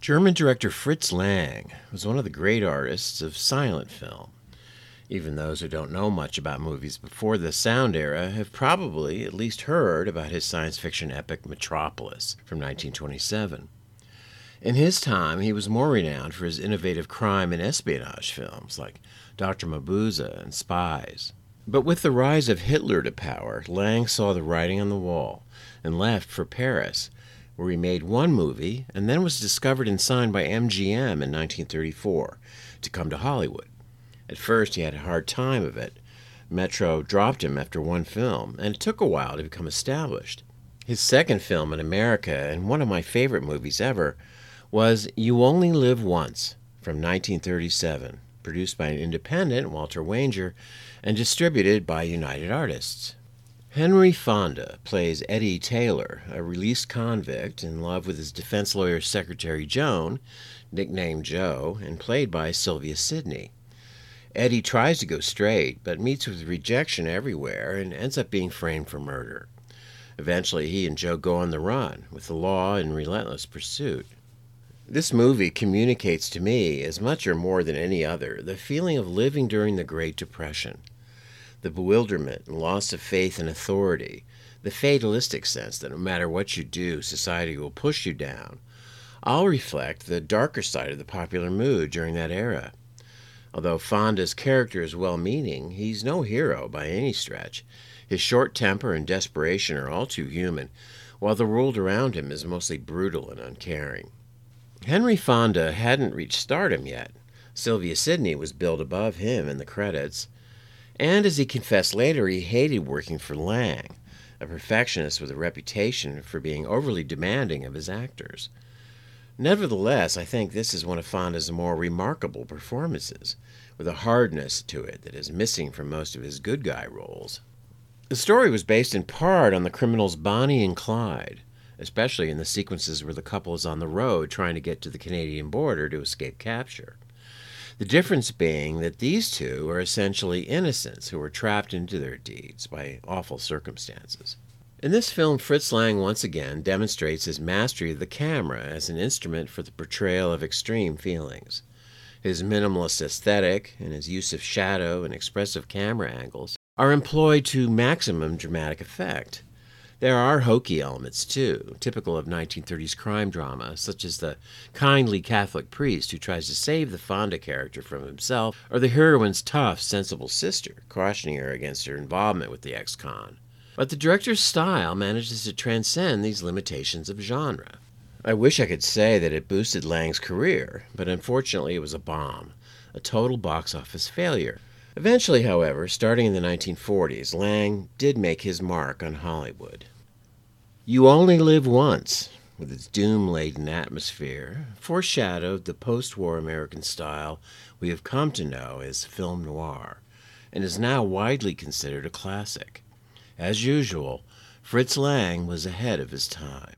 German director Fritz Lang was one of the great artists of silent film. Even those who don't know much about movies before the sound era have probably at least heard about his science fiction epic Metropolis from 1927. In his time, he was more renowned for his innovative crime and espionage films like Dr. Mabuse and Spies. But with the rise of Hitler to power, Lang saw the writing on the wall and left for Paris, where he made one movie and then was discovered and signed by MGM in 1934 to come to Hollywood. At first, he had a hard time of it. Metro dropped him after one film, and it took a while to become established. His second film in America, and one of my favorite movies ever, was You Only Live Once from 1937, produced by an independent, Walter Wanger, and distributed by United Artists. Henry Fonda plays Eddie Taylor, a released convict in love with his defense lawyer's secretary Joan, nicknamed Jo, and played by Sylvia Sidney. Eddie tries to go straight, but meets with rejection everywhere and ends up being framed for murder. Eventually, he and Jo go on the run, with the law in relentless pursuit. This movie communicates to me, as much or more than any other, the feeling of living during the Great Depression. The bewilderment and loss of faith in authority, the fatalistic sense that no matter what you do, society will push you down, all reflect the darker side of the popular mood during that era. Although Fonda's character is well-meaning, he's no hero by any stretch. His short temper and desperation are all too human, while the world around him is mostly brutal and uncaring. Henry Fonda hadn't reached stardom yet. Sylvia Sidney was billed above him in the credits, and as he confessed later, he hated working for Lang, a perfectionist with a reputation for being overly demanding of his actors. Nevertheless, I think this is one of Fonda's more remarkable performances, with a hardness to it that is missing from most of his good guy roles. The story was based in part on the criminals Bonnie and Clyde, especially in the sequences where the couple is on the road trying to get to the Canadian border to escape capture. The difference being that these two are essentially innocents who were trapped into their deeds by awful circumstances. In this film, Fritz Lang once again demonstrates his mastery of the camera as an instrument for the portrayal of extreme feelings. His minimalist aesthetic and his use of shadow and expressive camera angles are employed to maximum dramatic effect. There are hokey elements, too, typical of 1930s crime drama, such as the kindly Catholic priest who tries to save the Fonda character from himself, or the heroine's tough, sensible sister, cautioning her against her involvement with the ex-con. But the director's style manages to transcend these limitations of genre. I wish I could say that it boosted Lang's career, but unfortunately it was a bomb, a total box office failure. Eventually, however, starting in the 1940s, Lang did make his mark on Hollywood. You Only Live Once, with its doom-laden atmosphere, foreshadowed the post-war American style we have come to know as film noir, and is now widely considered a classic. As usual, Fritz Lang was ahead of his time.